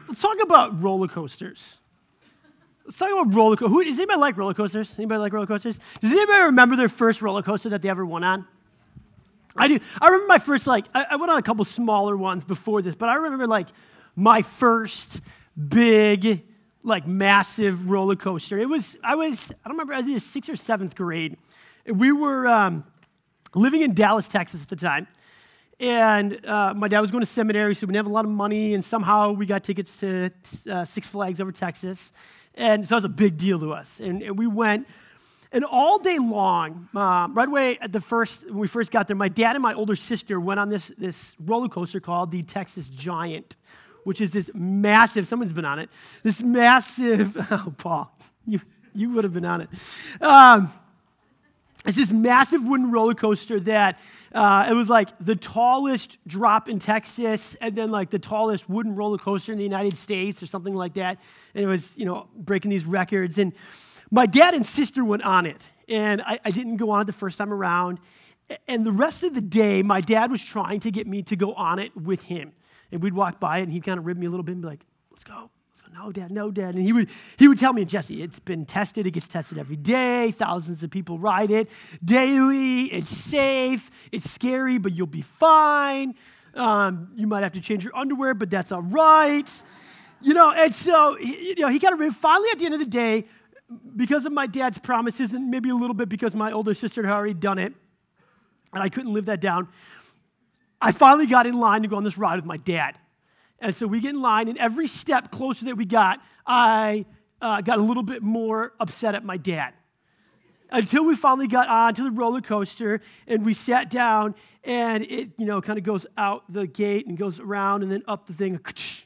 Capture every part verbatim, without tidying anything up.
Let's talk about roller coasters. Let's talk about roller coasters. Who, does anybody like roller coasters? Anybody like roller coasters? Does anybody remember their first roller coaster that they ever went on? I do. I remember my first, like, I, I went on a couple smaller ones before this, but I remember, like, my first big, like, massive roller coaster. It was, I was, I don't remember, I was in sixth or seventh grade. And we were um, living in Dallas, Texas at the time. And uh, my dad was going to seminary, so we didn't have a lot of money, and somehow we got tickets to uh, Six Flags over Texas. And so it was a big deal to us. And, and we went. And all day long, uh, right away at the first, when we first got there, my dad and my older sister went on this, this roller coaster called the Texas Giant, which is this massive, someone's been on it, this massive, oh, Paul, you, you would have been on it. Um, it's this massive wooden roller coaster that, uh, it was like the tallest drop in Texas and then like the tallest wooden roller coaster in the United States or something like that. And it was, you know, breaking these records. And my dad and sister went on it, and I, I didn't go on it the first time around. And the rest of the day, my dad was trying to get me to go on it with him. And we'd walk by it, and he'd kind of rib me a little bit and be like, let's go. Let's go. No, Dad, no, Dad. And he would he would tell me, Jesse, it's been tested. It gets tested every day. Thousands of people ride it daily. It's safe. It's scary, but you'll be fine. Um, you might have to change your underwear, but that's all right. You know, and so, you know, he got to finally at the end of the day, because of my dad's promises and maybe a little bit because my older sister had already done it, and I couldn't live that down, I finally got in line to go on this ride with my dad. And so we get in line, and every step closer that we got, I uh, got a little bit more upset at my dad. Until we finally got onto the roller coaster, and we sat down, and it, you know, kind of goes out the gate and goes around and then up the thing,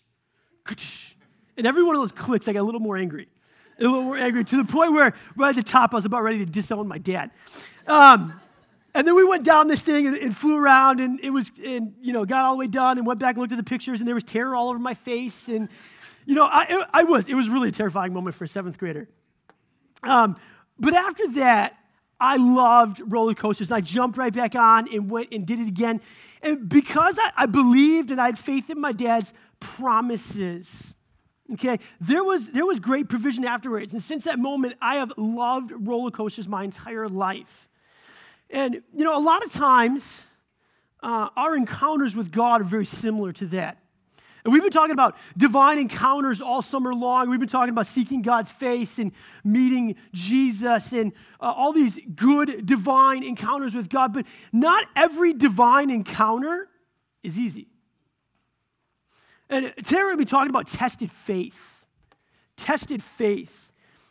and every one of those clicks, I got a little more angry. A little more angry, to the point where right at the top, I was about ready to disown my dad. Um, and then we went down this thing and, and flew around, and it was, and you know, got all the way done, and went back and looked at the pictures, and there was terror all over my face, and you know, I, it, I was, it was really a terrifying moment for a seventh grader. Um, but after that, I loved roller coasters, and I jumped right back on and went and did it again, and because I, I believed and I had faith in my dad's promises. Okay, there was there was great provision afterwards. And since that moment, I have loved roller coasters my entire life. And, you know, a lot of times, uh, our encounters with God are very similar to that. And we've been talking about divine encounters all summer long. We've been talking about seeking God's face and meeting Jesus and uh, all these good divine encounters with God. But not every divine encounter is easy. And today we're going to be talking about tested faith. Tested faith.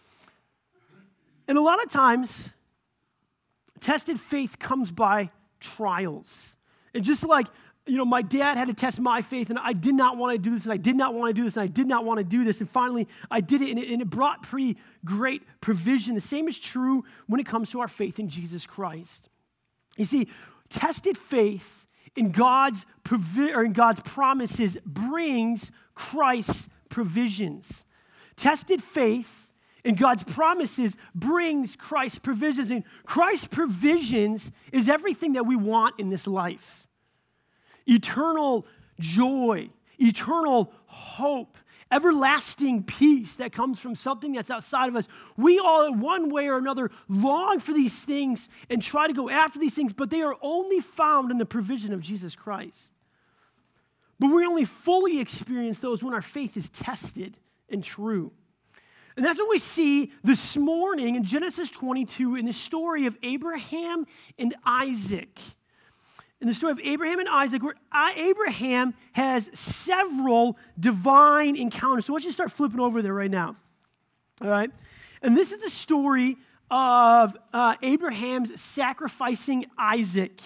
And a lot of times, tested faith comes by trials. And just like, you know, my dad had to test my faith, and I did not want to do this, and I did not want to do this, and I did not want to do this, and finally I did it, and it, and it brought pretty great provision. The same is true when it comes to our faith in Jesus Christ. You see, tested faith in God's provi- or in God's promises brings Christ's provisions. Tested faith in God's promises brings Christ's provisions. And Christ's provisions is everything that we want in this life. Eternal joy, eternal hope, everlasting peace that comes from something that's outside of us. We all, in one way or another, long for these things and try to go after these things, but they are only found in the provision of Jesus Christ. But we only fully experience those when our faith is tested and true. And that's what we see this morning in Genesis twenty-two in the story of Abraham and Isaac. In the story of Abraham and Isaac, where Abraham has several divine encounters. So I want you to start flipping over there right now. All right? And this is the story of uh, Abraham's sacrificing Isaac.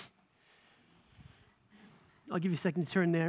I'll give you a second to turn there.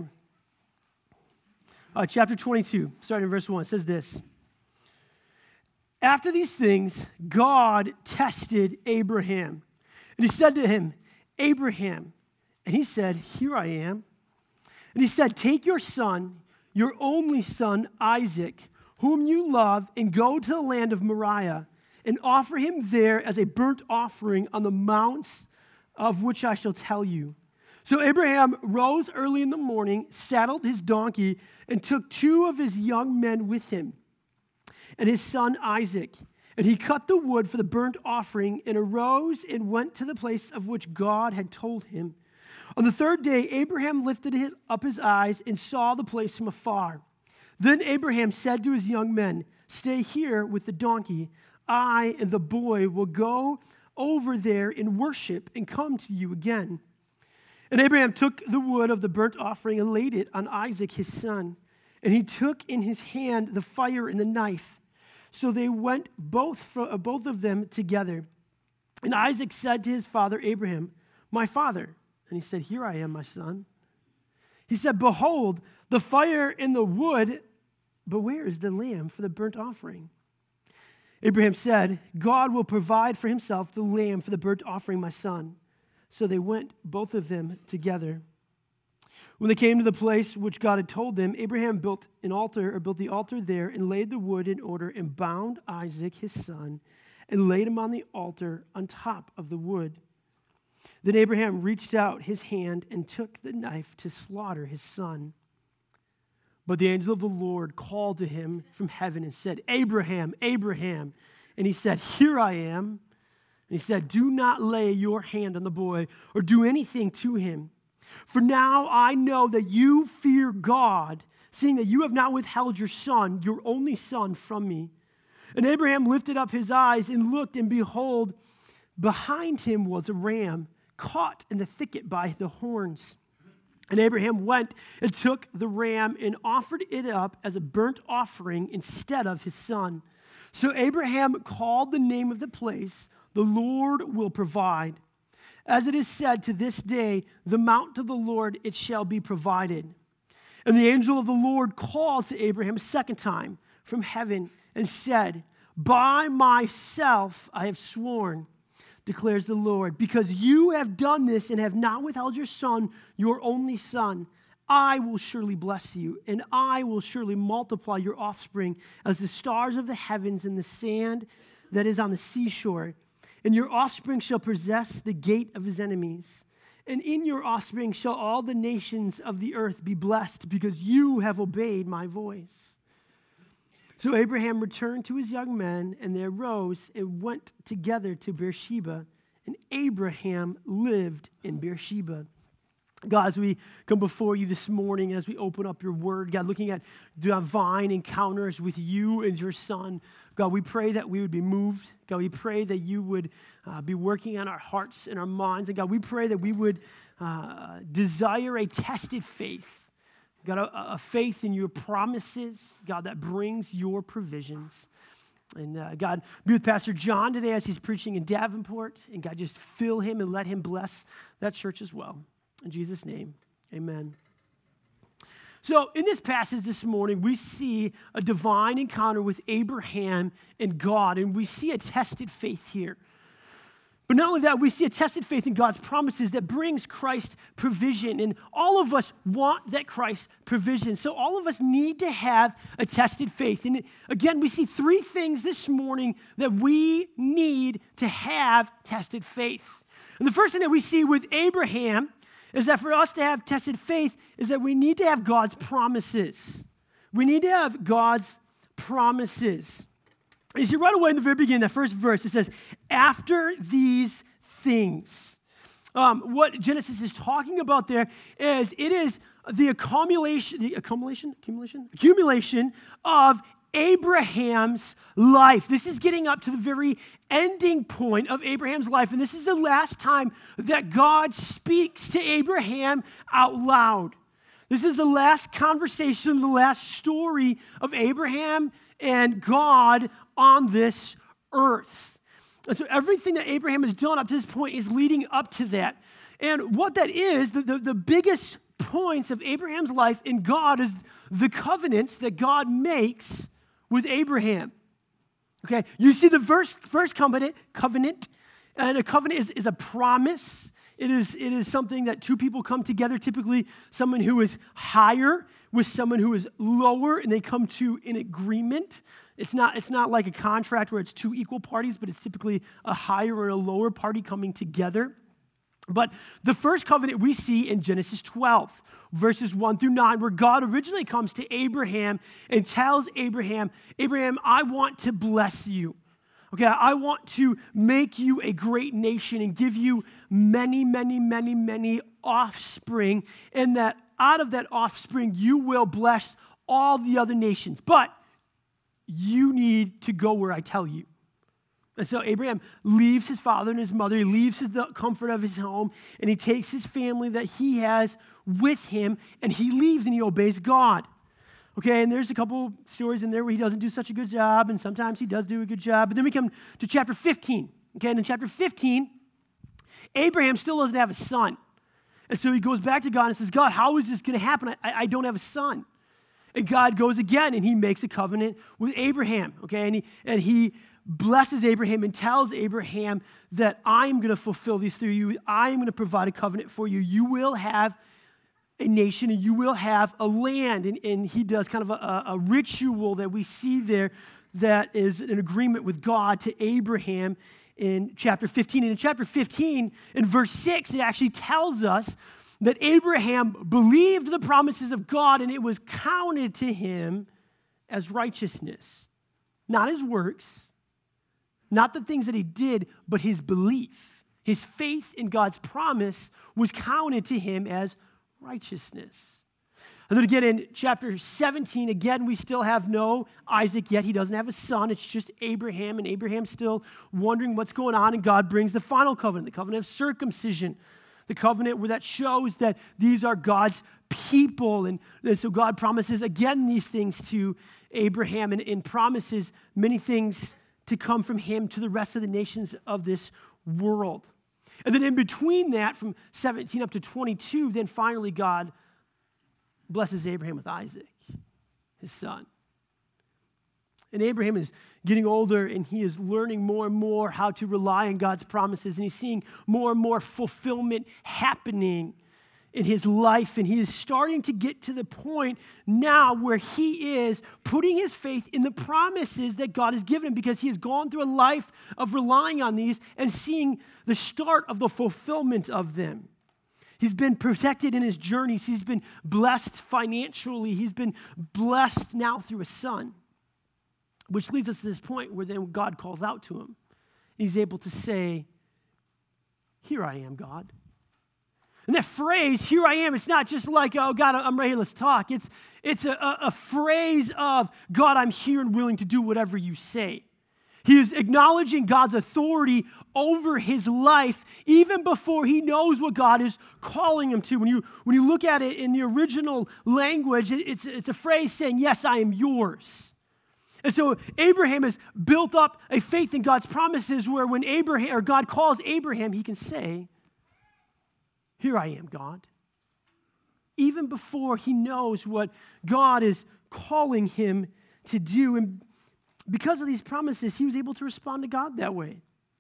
Uh, chapter twenty-two, starting in verse one, it says this. After these things, God tested Abraham. And he said to him, Abraham. And he said, here I am. And he said, take your son, your only son, Isaac, whom you love, and go to the land of Moriah, and offer him there as a burnt offering on the mounts of which I shall tell you. So Abraham rose early in the morning, saddled his donkey, and took two of his young men with him, and his son Isaac. And he cut the wood for the burnt offering and arose and went to the place of which God had told him. On the third day, Abraham lifted his, up his eyes and saw the place from afar. Then Abraham said to his young men, "Stay here with the donkey. I and the boy will go over there and worship and come to you again." And Abraham took the wood of the burnt offering and laid it on Isaac his son. And he took in his hand the fire and the knife. So they went both, for, both of them together. And Isaac said to his father Abraham, "My father." And he said, "Here I am, my son." He said, "Behold, the fire and the wood, but where is the lamb for the burnt offering?" Abraham said, "God will provide for himself the lamb for the burnt offering, my son." So they went, both of them together. When they came to the place which God had told them, Abraham built an altar, or built the altar there, and laid the wood in order, and bound Isaac his son, and laid him on the altar on top of the wood. Then Abraham reached out his hand and took the knife to slaughter his son. But the angel of the Lord called to him from heaven and said, "Abraham, Abraham." And he said, "Here I am." And he said, "Do not lay your hand on the boy or do anything to him. For now I know that you fear God, seeing that you have not withheld your son, your only son, from me." And Abraham lifted up his eyes and looked, and behold, behind him was a ram caught in the thicket by the horns. And Abraham went and took the ram and offered it up as a burnt offering instead of his son. So Abraham called the name of the place, "The Lord will provide." As it is said to this day, "The mount of the Lord, it shall be provided." And the angel of the Lord called to Abraham a second time from heaven and said, "By myself I have sworn, declares the Lord, because you have done this and have not withheld your son, your only son, I will surely bless you, and I will surely multiply your offspring as the stars of the heavens and the sand that is on the seashore. And your offspring shall possess the gate of his enemies. And in your offspring shall all the nations of the earth be blessed, because you have obeyed my voice." So Abraham returned to his young men, and they arose and went together to Beersheba. And Abraham lived in Beersheba. God, as we come before you this morning, as we open up your word, God, looking at divine encounters with you and your son, God, we pray that we would be moved. God, we pray that you would uh, be working on our hearts and our minds. And God, we pray that we would uh, desire a tested faith. God, a, a faith in your promises, God, that brings your provisions. And uh, God, be with Pastor John today as he's preaching in Davenport. And God, just fill him and let him bless that church as well. In Jesus' name, amen. So in this passage this morning, we see a divine encounter with Abraham and God, and we see a tested faith here. But not only that, we see a tested faith in God's promises that brings Christ provision, and all of us want that Christ provision. So all of us need to have a tested faith. And again, we see three things this morning that we need to have tested faith. And the first thing that we see with Abraham is that for us to have tested faith is that we need to have God's promises. We need to have God's promises. You see, right away in the very beginning, that first verse, it says, "After these things." Um, what Genesis is talking about there is it is the accumulation, the accumulation, accumulation, accumulation of Abraham's life. This is getting up to the very ending point of Abraham's life, and this is the last time that God speaks to Abraham out loud. This is the last conversation, the last story of Abraham and God on this earth. And so everything that Abraham has done up to this point is leading up to that. And what that is, the, the, the biggest points of Abraham's life in God is the covenants that God makes with Abraham. Okay, you see the first, first covenant, covenant, and a covenant is, is a promise. It is, it is something that two people come together, typically someone who is higher with someone who is lower, and they come to an agreement. It's not, it's not like a contract where it's two equal parties, but it's typically a higher or a lower party coming together. But the first covenant we see in Genesis twelve, verses one through nine, where God originally comes to Abraham and tells Abraham, Abraham, I want to bless you. Okay, I want to make you a great nation and give you many, many, many, many offspring, and that out of that offspring you will bless all the other nations. But you need to go where I tell you. And so Abraham leaves his father and his mother, he leaves his, the comfort of his home, and he takes his family that he has with him, and he leaves and he obeys God. Okay, and there's a couple stories in there where he doesn't do such a good job, and sometimes he does do a good job. But then we come to chapter fifteen. Okay, and in chapter fifteen, Abraham still doesn't have a son. And so he goes back to God and says, God, how is this going to happen? I, I don't have a son. And God goes again, and he makes a covenant with Abraham. Okay, and he, and he blesses Abraham and tells Abraham that I'm going to fulfill these through you. I'm going to provide a covenant for you. You will have a nation, and you will have a land. And, and he does kind of a, a ritual that we see there that is an agreement with God to Abraham in chapter fifteen. And in chapter fifteen, in verse six, it actually tells us that Abraham believed the promises of God, and it was counted to him as righteousness. Not his works, not the things that he did, but his belief. His faith in God's promise was counted to him as righteousness. And then again in chapter seventeen, again, we still have no Isaac yet. He doesn't have a son. It's just Abraham, and Abraham's still wondering what's going on, and God brings the final covenant, the covenant of circumcision, the covenant where that shows that these are God's people. And, and so God promises again these things to Abraham, and, and promises many things to come from him to the rest of the nations of this world. And then in between that, from seventeen up to twenty-two, then finally God blesses Abraham with Isaac, his son. And Abraham is getting older, and he is learning more and more how to rely on God's promises, and he's seeing more and more fulfillment happening in his life, and he is starting to get to the point now where he is putting his faith in the promises that God has given him, because he has gone through a life of relying on these and seeing the start of the fulfillment of them. He's been protected in his journeys. He's been blessed financially. He's been blessed now through a son, which leads us to this point where then God calls out to him. He's able to say, here I am, God. And that phrase, here I am, it's not just like, oh, God, I'm right here, let's talk. It's, it's a, a, a phrase of, God, I'm here and willing to do whatever you say. He is acknowledging God's authority over his life even before he knows what God is calling him to. When you, when you look at it in the original language, it's, it's a phrase saying, yes, I am yours. And so Abraham has built up a faith in God's promises where when Abraham or God calls Abraham, he can say, here I am, God. Even before he knows what God is calling him to do. And because of these promises, he was able to respond to God that way.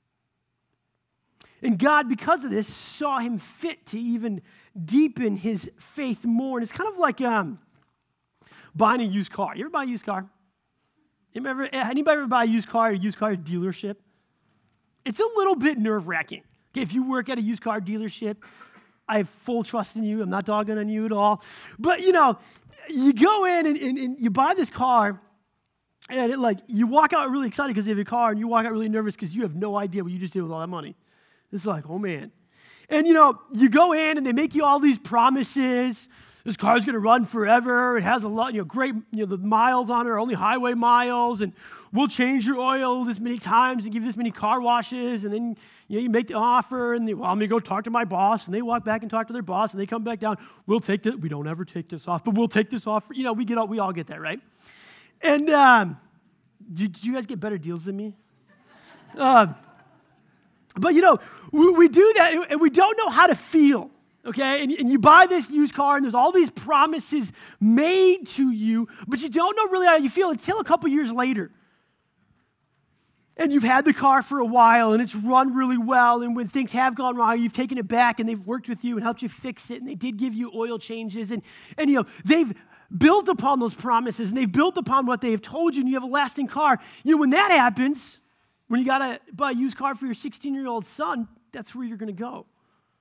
And God, because of this, saw him fit to even deepen his faith more. And it's kind of like um, buying a used car. You ever buy a used car? Anybody ever, anybody ever buy a used car at a used car dealership? It's a little bit nerve-wracking. Okay, if you work at a used car dealership, I have full trust in you. I'm not dogging on you at all. But, you know, you go in and, and, and you buy this car, and it, like you walk out really excited because you have your car, and you walk out really nervous because you have no idea what you just did with all that money. It's like, oh, man. And, you know, you go in, and they make you all these promises. This car's going to run forever. It has a lot, you know, great, you know, the miles on it are only highway miles, and we'll change your oil this many times and give you this many car washes, and then, you know, you make the offer, and they, well, I'm going to go talk to my boss, and they walk back and talk to their boss, and they come back down. We'll take this. We don't ever take this off, but we'll take this off. You know, we get all, we all get that, right? And um, did, did you guys get better deals than me? Uh, but, you know, we, we do that, and we don't know how to feel. Okay, and, and you buy this used car, and there's all these promises made to you, but you don't know really how you feel until a couple years later. And you've had the car for a while, and it's run really well, and when things have gone wrong, you've taken it back, and they've worked with you and helped you fix it, and they did give you oil changes, and, and you know, they've built upon those promises, and they've built upon what they have told you, and you have a lasting car. You know, when that happens, when you got to buy a used car for your sixteen-year-old son, that's where you're going to go.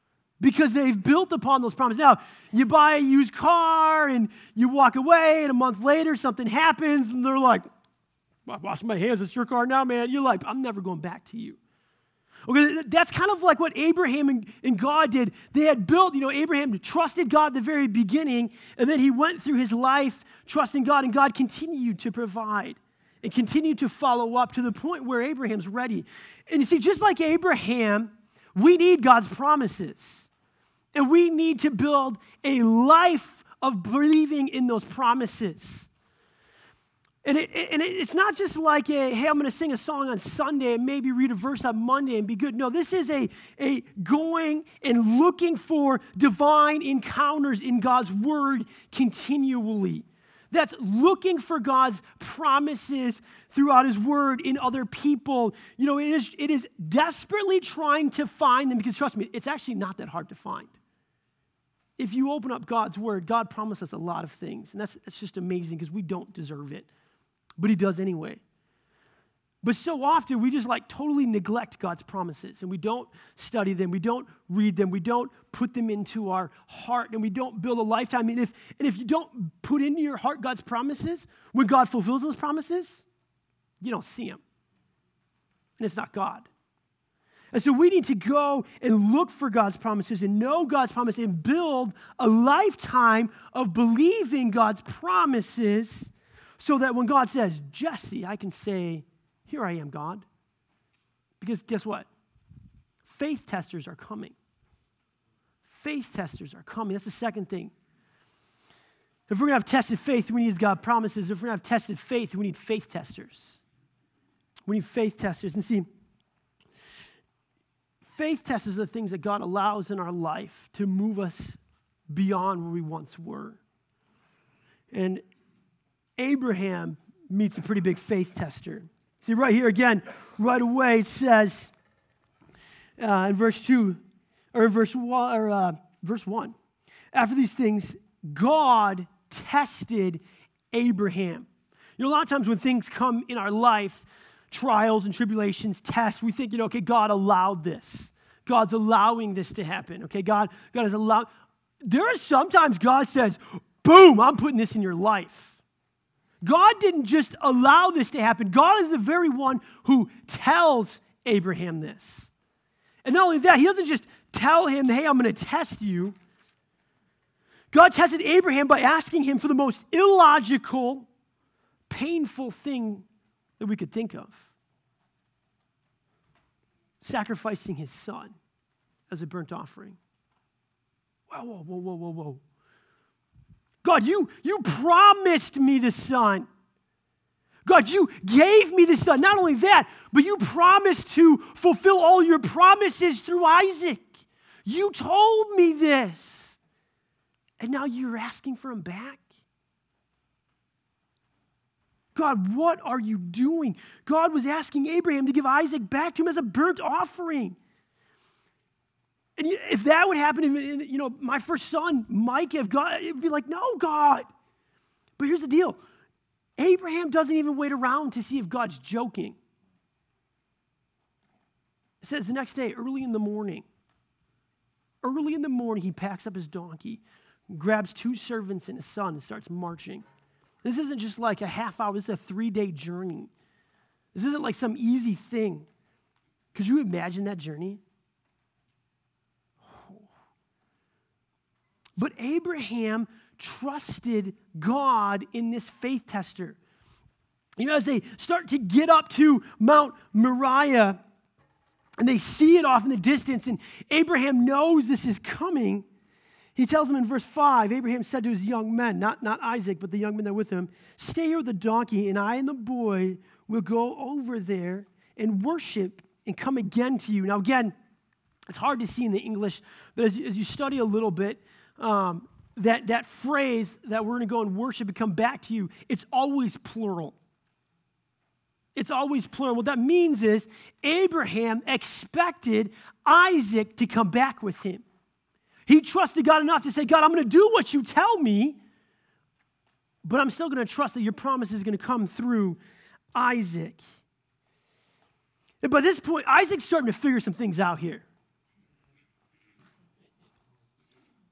because they've built upon those promises. Now, you buy a used car and you walk away, and a month later something happens, and they're like, I wash my hands, it's your car now, man. You're like, I'm never going back to you. Okay, that's kind of like what Abraham and, and God did. They had built, you know, Abraham trusted God at the very beginning, and then he went through his life trusting God, and God continued to provide and continued to follow up to the point where Abraham's ready. And you see, just like Abraham, we need God's promises. And we need to build a life of believing in those promises. And, it, and it, it's not just like a, hey, I'm going to sing a song on Sunday and maybe read a verse on Monday and be good. No, this is a, a going and looking for divine encounters in God's word continually. That's looking for God's promises throughout his word in other people. You know, it is, it is desperately trying to find them, because trust me, it's actually not that hard to find. If you open up God's word, God promised us a lot of things, and that's, that's just amazing because we don't deserve it. But he does anyway. But so often we just like totally neglect God's promises, and we don't study them, we don't read them, we don't put them into our heart, and we don't build a lifetime. And if, and if you don't put into your heart God's promises, when God fulfills those promises, you don't see them. And it's not God. And so we need to go and look for God's promises and know God's promises and build a lifetime of believing God's promises, so that when God says, Jesse, I can say, here I am, God. Because guess what? Faith testers are coming. Faith testers are coming. That's the second thing. If we're going to have tested faith, we need God's promises. If we're going to have tested faith, we need faith testers. We need faith testers. And see, faith testers are the things that God allows in our life to move us beyond where we once were. And Abraham meets a pretty big faith tester. See, right here again, right away it says uh, in verse two, or in verse one, or uh, verse one, after these things, God tested Abraham. You know, a lot of times when things come in our life, trials and tribulations, tests, we think, you know, okay, God allowed this. God's allowing this to happen. Okay, God, God has allowed. There are sometimes God says, boom, I'm putting this in your life. God didn't just allow this to happen. God is the very one who tells Abraham this. And not only that, he doesn't just tell him, hey, I'm going to test you. God tested Abraham by asking him for the most illogical, painful thing that we could think of. Sacrificing his son as a burnt offering. Whoa, whoa, whoa, whoa, whoa, whoa. God, you, you promised me the son. God, you gave me the son. Not only that, but you promised to fulfill all your promises through Isaac. You told me this. And now you're asking for him back? God, what are you doing? God was asking Abraham to give Isaac back to him as a burnt offering. And if that would happen, you know, my first son, Micah, if God, it would be like, no, God. But here's the deal. Abraham doesn't even wait around to see if God's joking. It says the next day, early in the morning, early in the morning, he packs up his donkey, grabs two servants and his son, and starts marching. This isn't just like a half hour. This is a three-day journey. This isn't like some easy thing. Could you imagine that journey? But Abraham trusted God in this faith tester. You know, as they start to get up to Mount Moriah, and they see it off in the distance, and Abraham knows this is coming, he tells them in verse five, Abraham said to his young men, not, not Isaac, but the young men that were with him, stay here with the donkey, and I and the boy will go over there and worship and come again to you. Now, again, it's hard to see in the English, but as, as you study a little bit, Um, that, that phrase that we're going to go and worship and come back to you, it's always plural. It's always plural. What that means is Abraham expected Isaac to come back with him. He trusted God enough to say, God, I'm going to do what you tell me, but I'm still going to trust that your promise is going to come through Isaac. And by this point, Isaac's starting to figure some things out here.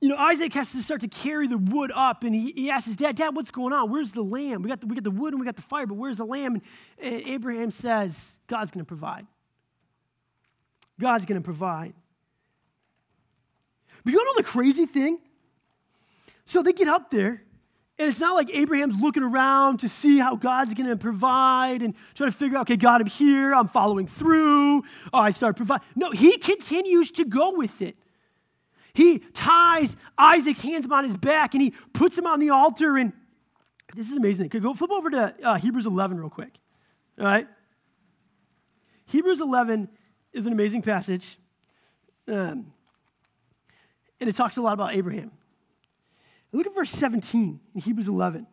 you know, Isaac has to start to carry the wood up, and he, he asks his dad, Dad, what's going on? Where's the lamb? We got the, we got the wood and we got the fire, but where's the lamb? And, and Abraham says, God's going to provide. God's going to provide. But you want to know the crazy thing? So they get up there, and it's not like Abraham's looking around to see how God's going to provide and trying to figure out, okay, God, I'm here, I'm following through, oh, I start providing. No, he continues to go with it. He ties Isaac's hands on his back, and he puts him on the altar, and this is amazing. Could go flip over to uh, Hebrews eleven real quick, all right? Hebrews eleven is an amazing passage, um, and it talks a lot about Abraham. Look at verse seventeen in Hebrews eleven.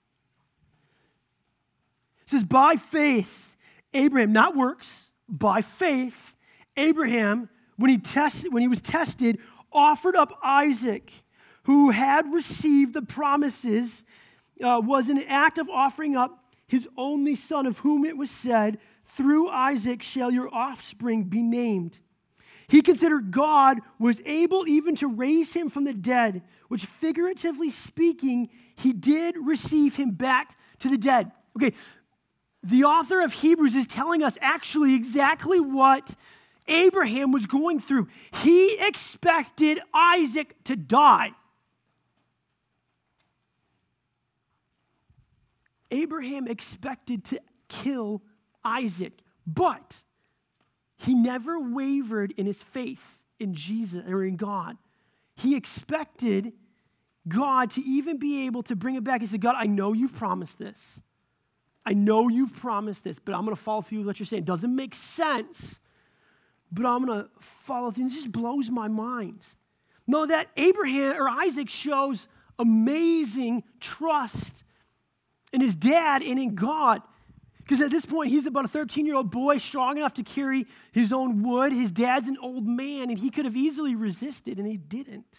It says, by faith, Abraham, not works, by faith, Abraham, when he tested, when he was tested, offered up Isaac, who had received the promises, uh, was an act of offering up his only son, of whom it was said, through Isaac shall your offspring be named. He considered God was able even to raise him from the dead, which figuratively speaking, he did receive him back to the dead. Okay, the author of Hebrews is telling us actually exactly what Abraham was going through. He expected Isaac to die. Abraham expected to kill Isaac, but he never wavered in his faith in Jesus or in God. He expected God to even be able to bring it back. He said, God, I know you've promised this. I know you've promised this, but I'm going to follow through with what you're saying. It doesn't make sense, but I'm going to follow through. This just blows my mind. No, that Abraham or Isaac shows amazing trust in his dad and in God. Because at this point, he's about a thirteen-year-old boy, strong enough to carry his own wood. His dad's an old man, and he could have easily resisted, and he didn't.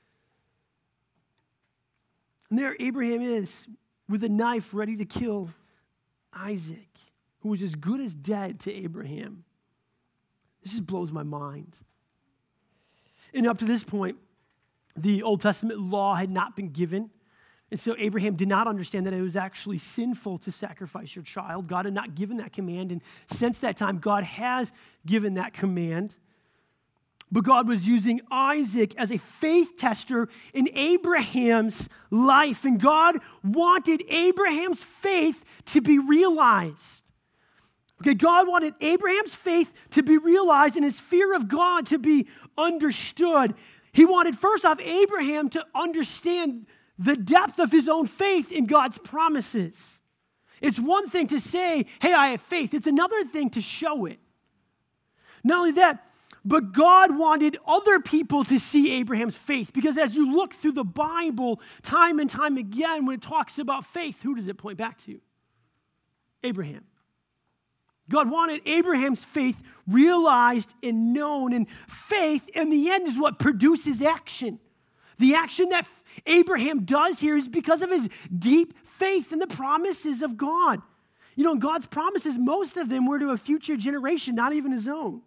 And there Abraham is with a knife ready to kill Isaac, who was as good as dead to Abraham. This just blows my mind. And up to this point, the Old Testament law had not been given. And so Abraham did not understand that it was actually sinful to sacrifice your child. God had not given that command. And since that time, God has given that command. But God was using Isaac as a faith tester in Abraham's life. And God wanted Abraham's faith to be realized. Okay, God wanted Abraham's faith to be realized and his fear of God to be understood. He wanted, first off, Abraham to understand the depth of his own faith in God's promises. It's one thing to say, hey, I have faith. It's another thing to show it. Not only that, but God wanted other people to see Abraham's faith, because as you look through the Bible time and time again, when it talks about faith, who does it point back to? Abraham. God wanted Abraham's faith realized and known, and faith in the end is what produces action. The action that Abraham does here is because of his deep faith in the promises of God. You know, God's promises, most of them were to a future generation, not even his own.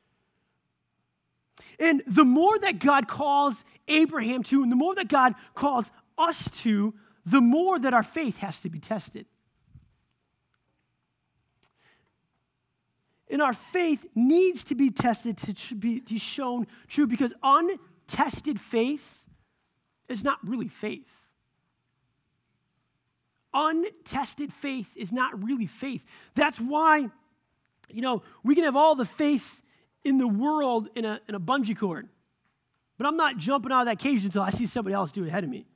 And the more that God calls Abraham to, and the more that God calls us to, the more that our faith has to be tested. And our faith needs to be tested to be to shown true, because untested faith is not really faith. Untested faith is not really faith. That's why, you know, we can have all the faith in the world in a, in a bungee cord, but I'm not jumping out of that cage until I see somebody else do it ahead of me.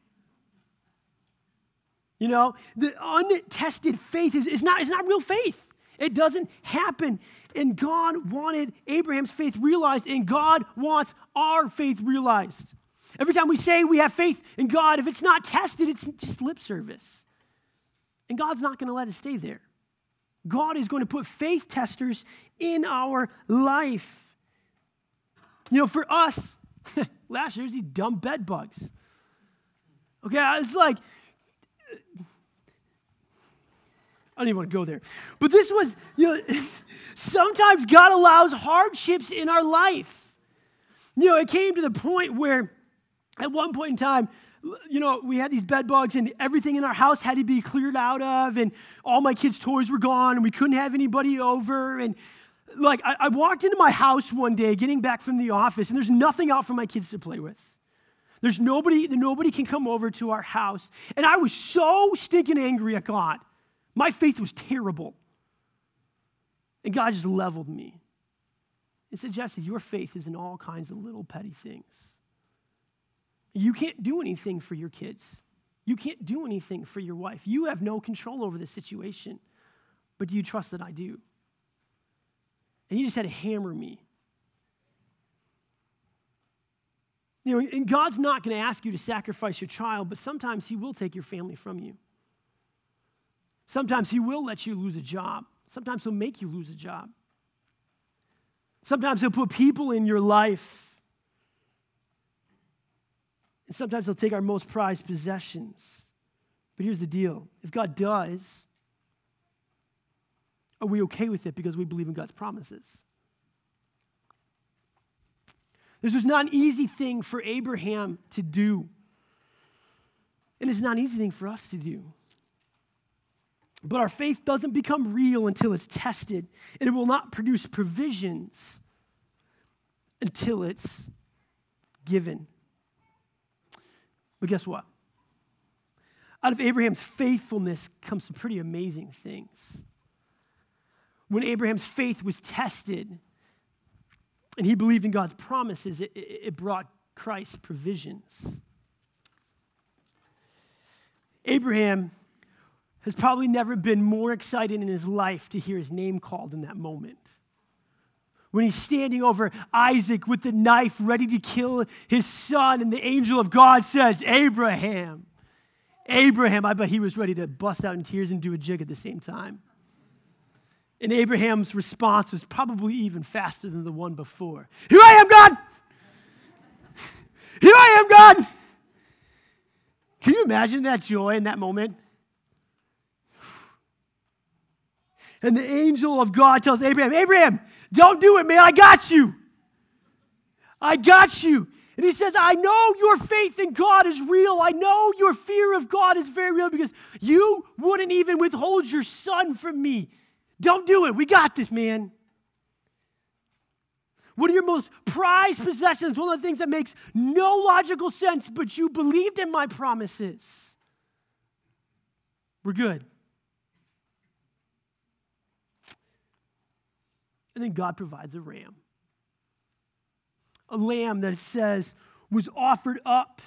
You know, the untested faith is, is, not, is not real faith. It doesn't happen. And God wanted Abraham's faith realized, and God wants our faith realized. Every time we say we have faith in God, if it's not tested, it's just lip service. And God's not going to let it stay there. God is going to put faith testers in our life. You know, for us, last year was these dumb bed bugs. Okay, it's like, I don't even want to go there. But this was, you know, sometimes God allows hardships in our life. You know, it came to the point where At one point in time, you know, we had these bed bugs and everything in our house had to be cleared out of, and all my kids' toys were gone and we couldn't have anybody over. And like, I, I walked into my house one day getting back from the office and there's nothing out for my kids to play with. There's nobody, nobody can come over to our house. And I was so stinking angry at God. My faith was terrible. And God just leveled me. He said, Jesse, your faith is in all kinds of little petty things. You can't do anything for your kids. You can't do anything for your wife. You have no control over the situation. But do you trust that I do? And he just had to hammer me. You know, and God's not going to ask you to sacrifice your child, but sometimes he will take your family from you. Sometimes he will let you lose a job. Sometimes he'll make you lose a job. Sometimes he'll put people in your life. And sometimes he'll take our most prized possessions. But here's the deal. If God does, are we okay with it because we believe in God's promises? This was not an easy thing for Abraham to do. And it's not an easy thing for us to do. But our faith doesn't become real until it's tested. And it will not produce provisions until it's given. But guess what? Out of Abraham's faithfulness comes some pretty amazing things. When Abraham's faith was tested and he believed in God's promises, it, it brought Christ's provisions. Abraham has probably never been more excited in his life to hear his name called in that moment. When he's standing over Isaac with the knife ready to kill his son, and the angel of God says, Abraham, Abraham, I bet he was ready to bust out in tears and do a jig at the same time. And Abraham's response was probably even faster than the one before. Here I am, God! Here I am, God! Can you imagine that joy in that moment? And the angel of God tells Abraham, Abraham, don't do it, man. I got you. I got you. And he says, I know your faith in God is real. I know your fear of God is very real because you wouldn't even withhold your son from me. Don't do it. We got this, man. What are your most prized possessions? One of the things that makes no logical sense, but you believed in my promises. We're good. And then God provides a ram. A lamb that it says was offered up.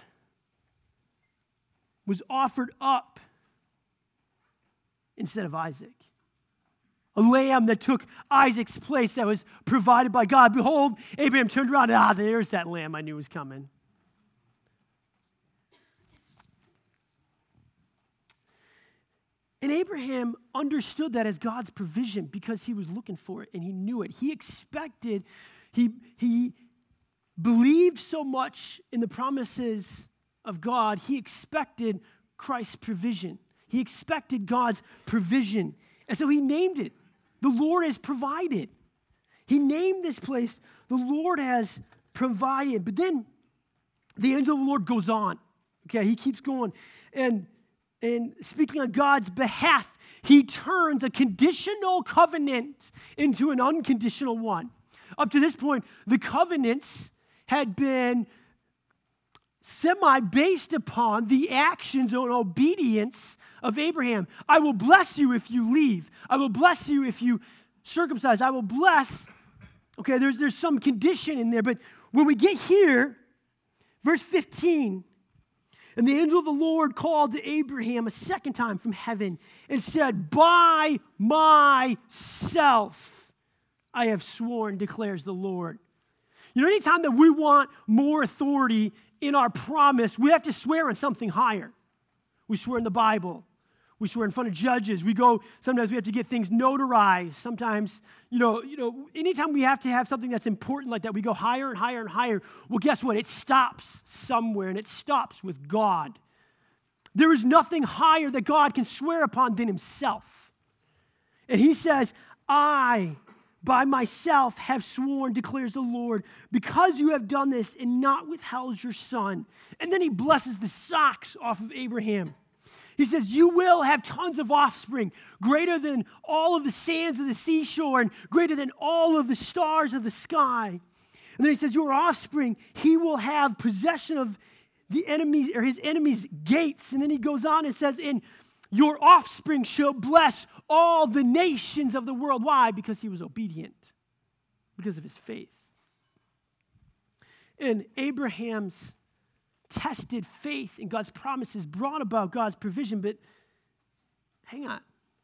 Was offered up instead of Isaac. A lamb that took Isaac's place that was provided by God. Behold, Abraham turned around, ah, there's that lamb I knew was coming. And Abraham understood that as God's provision because he was looking for it and he knew it. He expected, he, he believed so much in the promises of God, he expected Christ's provision. He expected God's provision. And so he named it. The Lord has provided. He named this place, the Lord has provided. But then the angel of the Lord goes on. Okay, he keeps going. And And speaking on God's behalf, he turns a conditional covenant into an unconditional one. Up to this point, the covenants had been semi-based upon the actions and obedience of Abraham. I will bless you if you leave. I will bless you if you circumcise. I will bless. Okay, there's, there's some condition in there. But when we get here, verse fifteen, and the angel of the Lord called to Abraham a second time from heaven and said, by myself I have sworn, declares the Lord. You know, anytime that we want more authority in our promise, we have to swear on something higher. We swear in the Bible. We swear in front of judges. We go, sometimes we have to get things notarized. Sometimes, you know, you know, anytime we have to have something that's important like that, we go higher and higher and higher. Well, guess what? It stops somewhere, and it stops with God. There is nothing higher that God can swear upon than himself. And he says, I, by myself have sworn, declares the Lord, because you have done this and not withheld your son. And then he blesses the socks off of Abraham. He says, you will have tons of offspring, greater than all of the sands of the seashore and greater than all of the stars of the sky. And then he says, your offspring, he will have possession of the enemies or his enemies' gates. And then he goes on and says, and your offspring shall bless all the nations of the world. Why? Because he was obedient, because of his faith. And Abraham's tested faith in God's promises brought about God's provision. But hang on.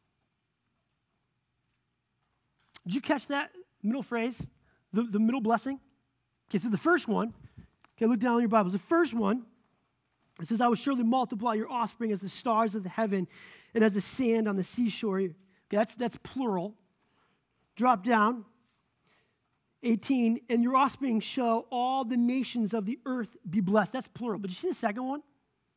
Did you catch that middle phrase? The, the middle blessing? Okay, so the first one, okay, look down in your Bibles. The first one, it says, I will surely multiply your offspring as the stars of the heaven and as the sand on the seashore. Okay, that's, that's plural. Drop down. eighteen, and your offspring shall all the nations of the earth be blessed. That's plural. But you see the second one?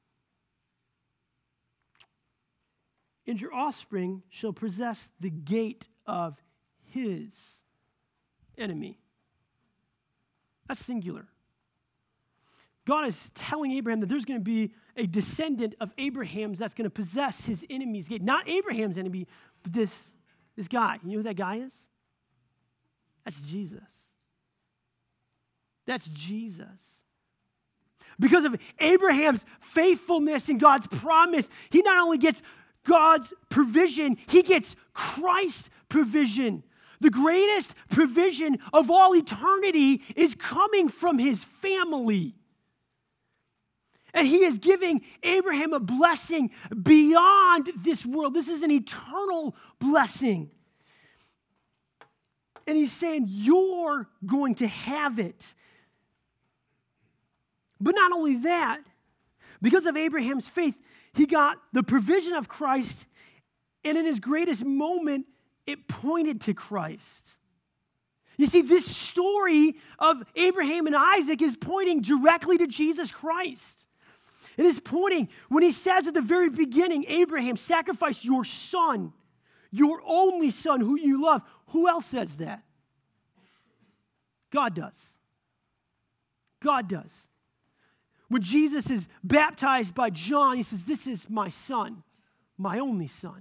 And your offspring shall possess the gate of his enemy. That's singular. God is telling Abraham that there's going to be a descendant of Abraham's that's going to possess his enemy's gate. Not Abraham's enemy, but this, this guy. You know who that guy is? That's Jesus. That's Jesus. Because of Abraham's faithfulness and God's promise, he not only gets God's provision, he gets Christ's provision. The greatest provision of all eternity is coming from his family. And he is giving Abraham a blessing beyond this world. This is an eternal blessing. And he's saying, you're going to have it. But not only that, because of Abraham's faith, he got the provision of Christ, and in his greatest moment, it pointed to Christ. You see, this story of Abraham and Isaac is pointing directly to Jesus Christ. It is pointing, when he says at the very beginning, Abraham, sacrifice your son, your only son who you love. Who else says that? God does. God does. When Jesus is baptized by John, he says, this is my son, my only son.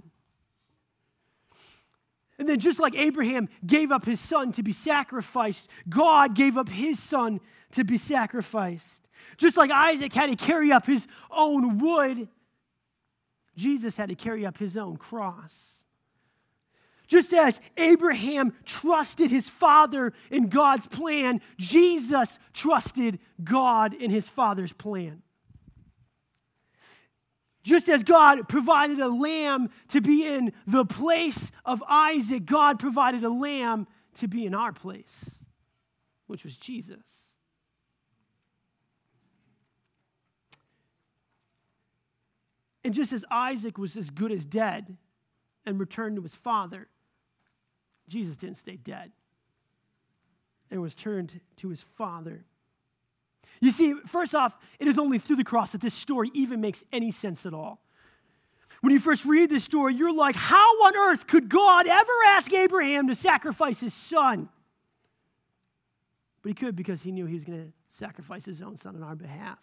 And then just like Abraham gave up his son to be sacrificed, God gave up his son to be sacrificed. Just like Isaac had to carry up his own wood, Jesus had to carry up his own cross. Just as Abraham trusted his father in God's plan, Jesus trusted God in his Father's plan. Just as God provided a lamb to be in the place of Isaac, God provided a lamb to be in our place, which was Jesus. And just as Isaac was as good as dead and returned to his father, Jesus didn't stay dead and was turned to his Father. You see, first off, it is only through the cross that this story even makes any sense at all. When you first read this story, you're like, how on earth could God ever ask Abraham to sacrifice his son? But he could, because he knew he was going to sacrifice his own son on our behalf.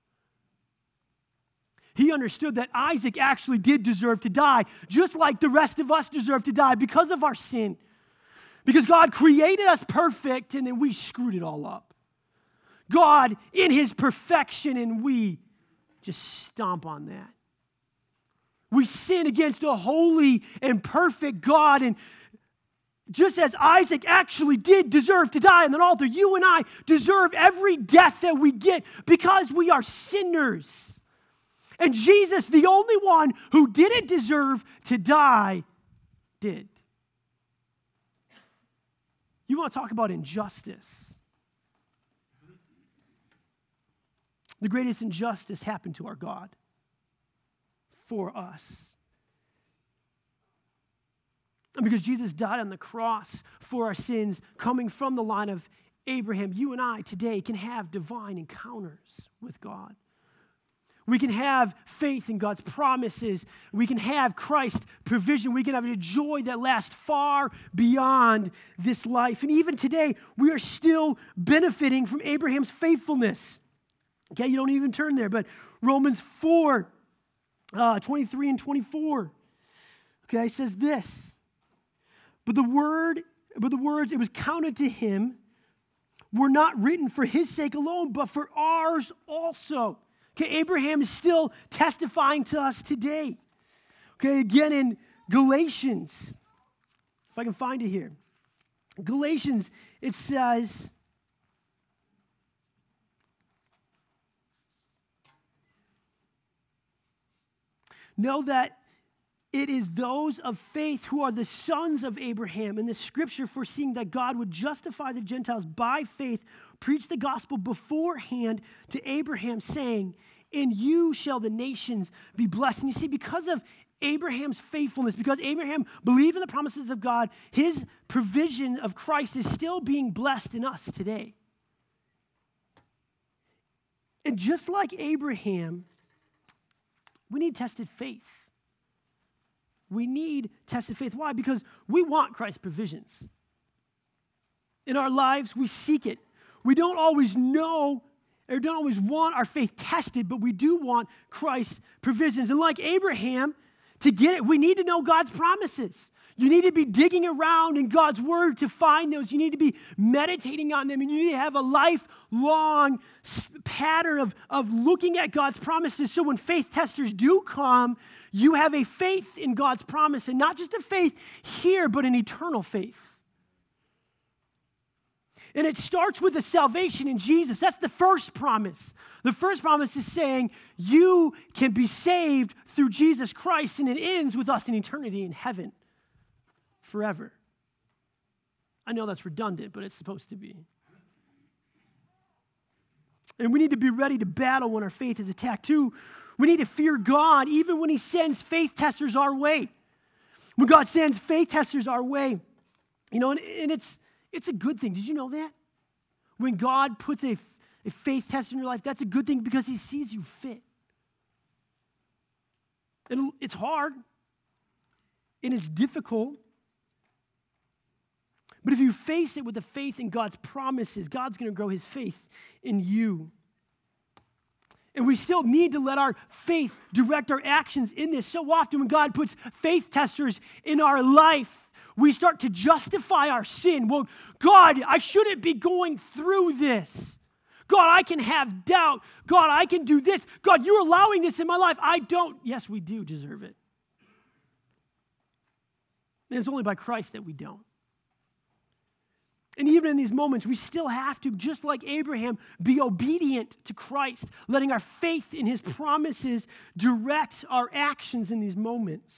He understood that Isaac actually did deserve to die, just like the rest of us deserve to die because of our sin. Because God created us perfect, and then we screwed it all up. God in his perfection, and we just stomp on that. We sin against a holy and perfect God, and just as Isaac actually did deserve to die on an altar, you and I deserve every death that we get because we are sinners. And Jesus, the only one who didn't deserve to die, did. You want to talk about injustice? The greatest injustice happened to our God for us. And because Jesus died on the cross for our sins, coming from the line of Abraham, you and I today can have divine encounters with God. We can have faith in God's promises. We can have Christ's provision. We can have a joy that lasts far beyond this life. And even today, we are still benefiting from Abraham's faithfulness. Okay, you don't even turn there, but Romans four, uh, twenty-three and twenty-four, okay, says this. But the word, but the words, it was counted to him, were not written for his sake alone, but for ours also. Okay, Abraham is still testifying to us today. Okay, again in Galatians, if I can find it here. Galatians, it says, know that it is those of faith who are the sons of Abraham. And the scripture, foreseeing that God would justify the Gentiles by faith, preached the gospel beforehand to Abraham, saying, in you shall the nations be blessed. And you see, because of Abraham's faithfulness, because Abraham believed in the promises of God, his provision of Christ is still being blessed in us today. And just like Abraham, we need tested faith. We need tested faith. Why? Because we want Christ's provisions. In our lives, we seek it. We don't always know or don't always want our faith tested, but we do want Christ's provisions. And like Abraham, to get it, we need to know God's promises. You need to be digging around in God's word to find those. You need to be meditating on them, and you need to have a lifelong pattern of, of looking at God's promises, so when faith testers do come, you have a faith in God's promise, and not just a faith here, but an eternal faith. And it starts with the salvation in Jesus. That's the first promise. The first promise is saying you can be saved through Jesus Christ, and it ends with us in eternity in heaven forever. I know that's redundant, but it's supposed to be. And we need to be ready to battle when our faith is attacked too. We need to fear God even when he sends faith testers our way. When God sends faith testers our way, you know, and, and it's it's a good thing. Did you know that? When God puts a, a faith test in your life, that's a good thing because he sees you fit. And it's hard, and it's difficult. But if you face it with the faith in God's promises, God's going to grow his faith in you. And we still need to let our faith direct our actions in this. So often when God puts faith testers in our life, we start to justify our sin. Well, God, I shouldn't be going through this. God, I can have doubt. God, I can do this. God, you're allowing this in my life. I don't. Yes, we do deserve it. And it's only by Christ that we don't. And even in these moments, we still have to, just like Abraham, be obedient to Christ, letting our faith in his promises direct our actions in these moments.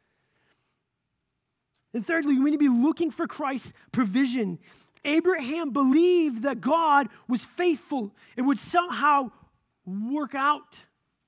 And thirdly, we need to be looking for Christ's provision. Abraham believed that God was faithful and would somehow work out.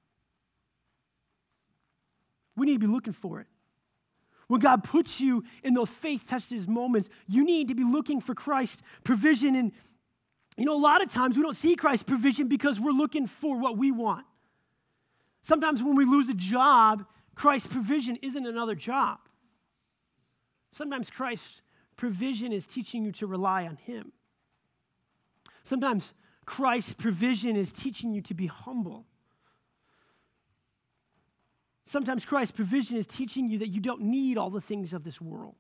We need to be looking for it. When God puts you in those faith-tested moments, you need to be looking for Christ's provision. And, you know, a lot of times we don't see Christ's provision because we're looking for what we want. Sometimes when we lose a job, Christ's provision isn't another job. Sometimes Christ's provision is teaching you to rely on him. Sometimes Christ's provision is teaching you to be humble. Sometimes Christ's provision is teaching you that you don't need all the things of this world.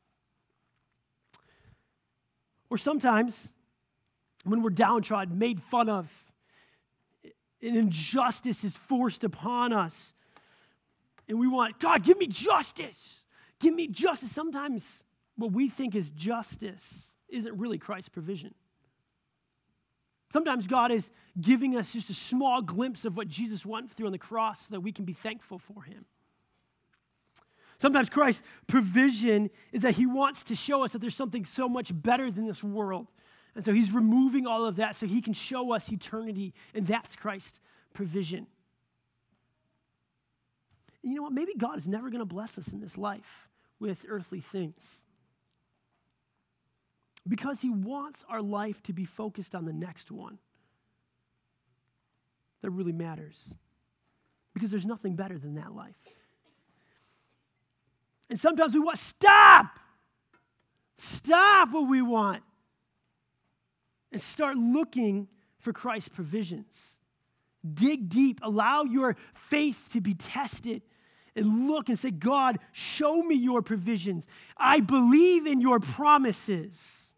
Or sometimes, when we're downtrodden, made fun of, an injustice is forced upon us, and we want, God, give me justice. Give me justice. Sometimes what we think is justice isn't really Christ's provision. Sometimes God is giving us just a small glimpse of what Jesus went through on the cross so that we can be thankful for him. Sometimes Christ's provision is that he wants to show us that there's something so much better than this world. And so he's removing all of that so he can show us eternity, and that's Christ's provision. And you know what? Maybe God is never going to bless us in this life with earthly things, because he wants our life to be focused on the next one that really matters. because there's nothing better than that life. And sometimes we want, stop! Stop what we want and start looking for Christ's provisions. Dig deep. Allow your faith to be tested and look and say, God, show me your provisions. I believe in your promises.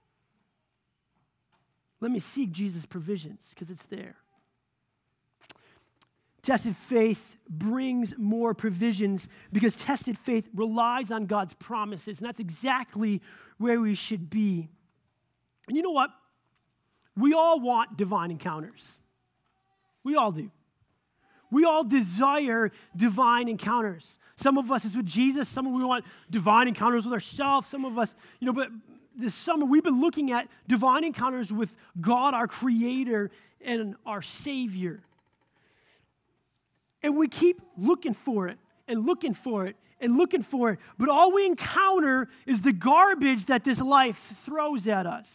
Let me seek Jesus' provisions because it's there. Tested faith brings more provisions because tested faith relies on God's promises, and that's exactly where we should be. And you know what? We all want divine encounters. We all do. We all desire divine encounters. Some of us is with Jesus. Some of we want divine encounters with ourselves. Some of us, you know, but this summer we've been looking at divine encounters with God, our Creator, and our Savior. And we keep looking for it and looking for it and looking for it. But all we encounter is the garbage that this life throws at us.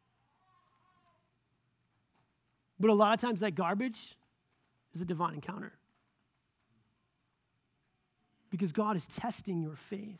But a lot of times that garbage is a divine encounter. Because God is testing your faith.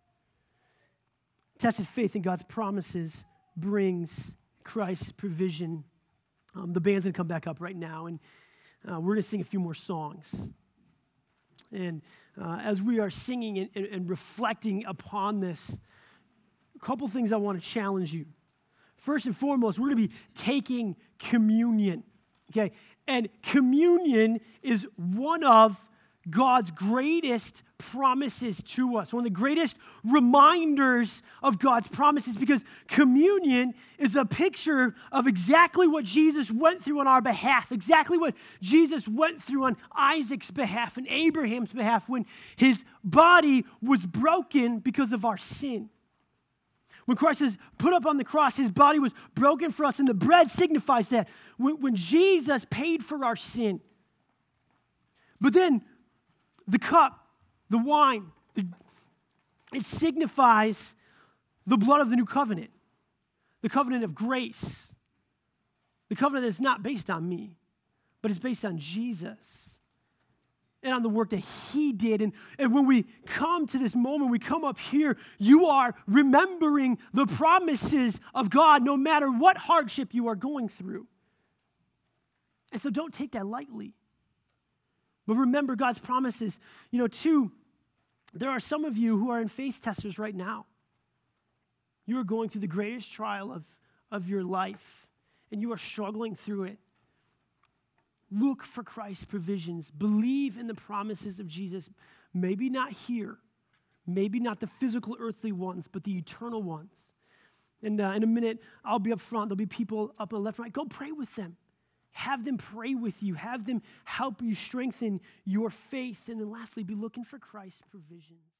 Tested faith in God's promises brings Christ's provision. Um, the band's going to come back up right now, and uh, we're going to sing a few more songs. And uh, as we are singing and, and, and reflecting upon this, a couple things I want to challenge you. First and foremost, we're going to be taking communion, okay? And communion is one of God's greatest promises to us, one of the greatest reminders of God's promises, because communion is a picture of exactly what Jesus went through on our behalf, exactly what Jesus went through on Isaac's behalf and Abraham's behalf when his body was broken because of our sin. When Christ is put up on the cross, his body was broken for us, and the bread signifies that. When, when Jesus paid for our sin. But then the cup, the wine, the, it signifies the blood of the new covenant, the covenant of grace, the covenant that's not based on me, but it's based on Jesus and on the work that he did. And, and when we come to this moment, we come up here, you are remembering the promises of God no matter what hardship you are going through. And so don't take that lightly. But remember God's promises. You know, two, there are some of you who are in faith testers right now. You are going through the greatest trial of, of your life, and you are struggling through it. Look for Christ's provisions. Believe in the promises of Jesus. Maybe not here. Maybe not the physical earthly ones, but the eternal ones. And uh, in a minute, I'll be up front. There'll be people up on the left and right. Go pray with them. Have them pray with you. Have them help you strengthen your faith. And then lastly, be looking for Christ's provisions.